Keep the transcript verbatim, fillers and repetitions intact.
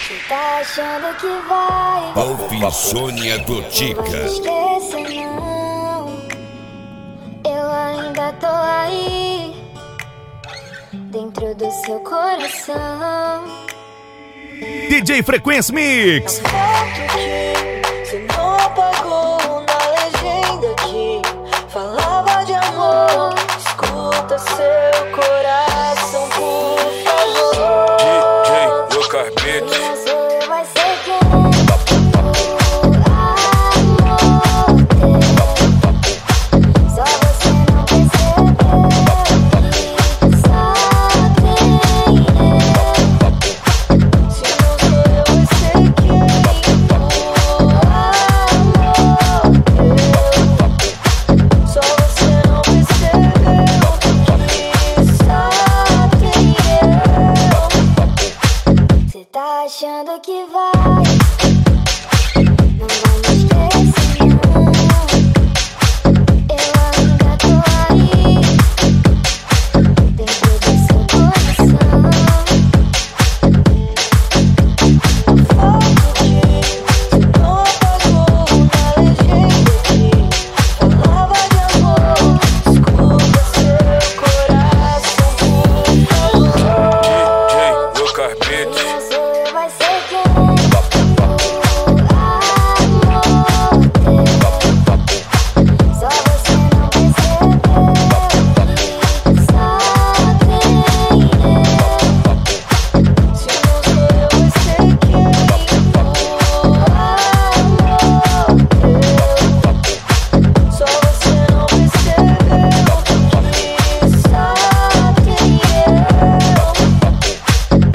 Tá achando que vai Ouve Insônia do Tica. esquecer, não. Eu ainda tô aí, dentro do seu coração. D J Frequência Mix. Você não apagou na legenda que falava de amor. Escuta seu coração, por favor. D J Lucas Beats. Não sou eu, vai ser quem? O amor teu. Só você não percebeu que só tem eu. Se não sou eu, vai ser quem? O amor teu. Só você não percebeu que só tem eu. Cê tá achando que vai, não vai me esquecer, não. Eu ainda tô aí, dentro do seu coração. Fogo que cê não apagou na legenda que falava de amor. Escuta seu coração, por favor. D J Lucas Beats.